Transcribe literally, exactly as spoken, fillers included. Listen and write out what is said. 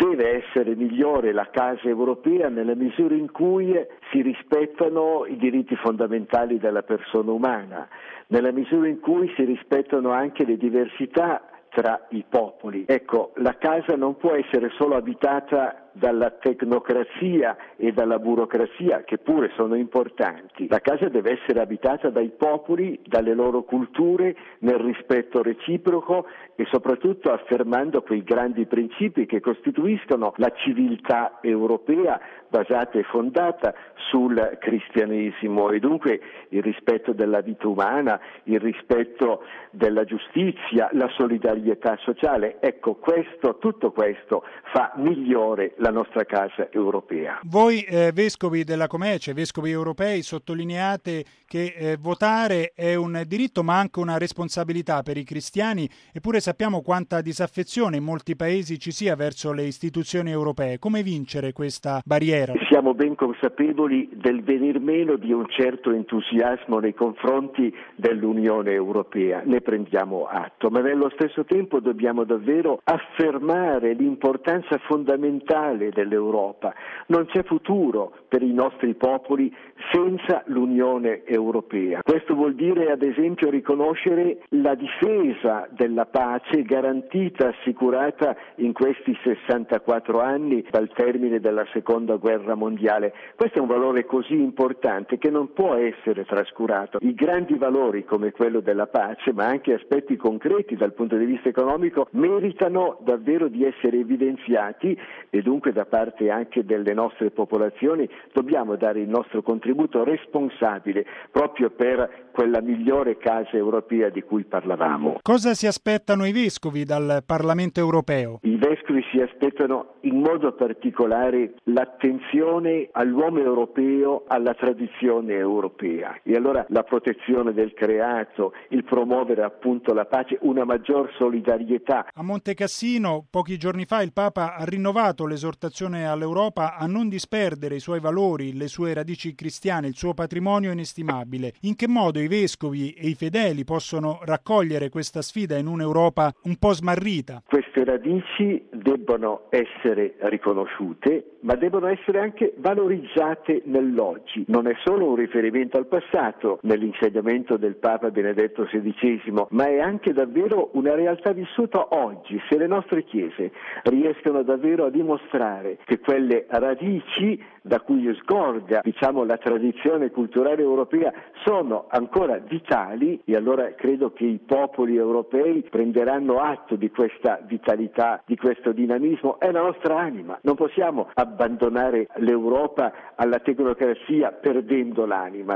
deve essere migliore la casa europea nella misura in cui si rispettano i diritti fondamentali della persona umana, nella misura in cui si rispettano anche le diversità tra i popoli. Ecco, la casa non può essere solo abitata dalla tecnocrazia e dalla burocrazia, che pure sono importanti. La casa deve essere abitata dai popoli, dalle loro culture, nel rispetto reciproco e soprattutto affermando quei grandi principi che costituiscono la civiltà europea basata e fondata sul cristianesimo, e dunque il rispetto della vita umana, il rispetto della giustizia, la solidarietà sociale. Ecco, questo, tutto questo fa migliore la nostra casa europea. Voi eh, vescovi della Comece, vescovi europei, sottolineate che eh, votare è un diritto ma anche una responsabilità per i cristiani, eppure sappiamo quanta disaffezione in molti paesi ci sia verso le istituzioni europee. Come vincere questa barriera? Siamo ben consapevoli del venir meno di un certo entusiasmo nei confronti dell'Unione Europea, ne prendiamo atto, ma nello stesso tempo dobbiamo davvero affermare l'importanza fondamentale dell'Europa. Non c'è futuro per i nostri popoli senza l'Unione Europea. Questo vuol dire, ad esempio, riconoscere la difesa della pace garantita, assicurata in questi sessantaquattro anni dal termine della Seconda Guerra Mondiale. Questo è un valore così importante che non può essere trascurato. I grandi valori come quello della pace, ma anche aspetti concreti dal punto di vista economico, meritano davvero di essere evidenziati, e dunque da parte anche delle nostre popolazioni dobbiamo dare il nostro contributo responsabile proprio per quella migliore casa europea di cui parlavamo. Cosa si aspettano i vescovi dal Parlamento europeo? I vescovi si aspettano in modo particolare l'attenzione all'uomo europeo, alla tradizione europea, e allora la protezione del creato, il promuovere appunto la pace, una maggior solidarietà. A Monte Cassino pochi giorni fa il Papa ha rinnovato l'esortazione all'Europa a non disperdere i suoi valori, le sue radici cristiane, il suo patrimonio inestimabile. In che modo i vescovi e i fedeli possono raccogliere questa sfida in un'Europa un po' smarrita? Queste radici debbono essere riconosciute, ma devono essere anche valorizzate nell'oggi. Non è solo un riferimento al passato nell'insegnamento del Papa Benedetto sedicesimo, ma è anche davvero una realtà vissuta oggi. Se le nostre chiese riescono davvero a dimostrare che quelle radici da cui sgorga, diciamo, la tradizione culturale europea sono ancora vitali, e allora credo che i popoli europei prenderanno atto di questa vitalità, di questo dinamismo. È la nostra anima. Non possiamo abbandonare l'Europa alla tecnocrazia perdendo l'anima.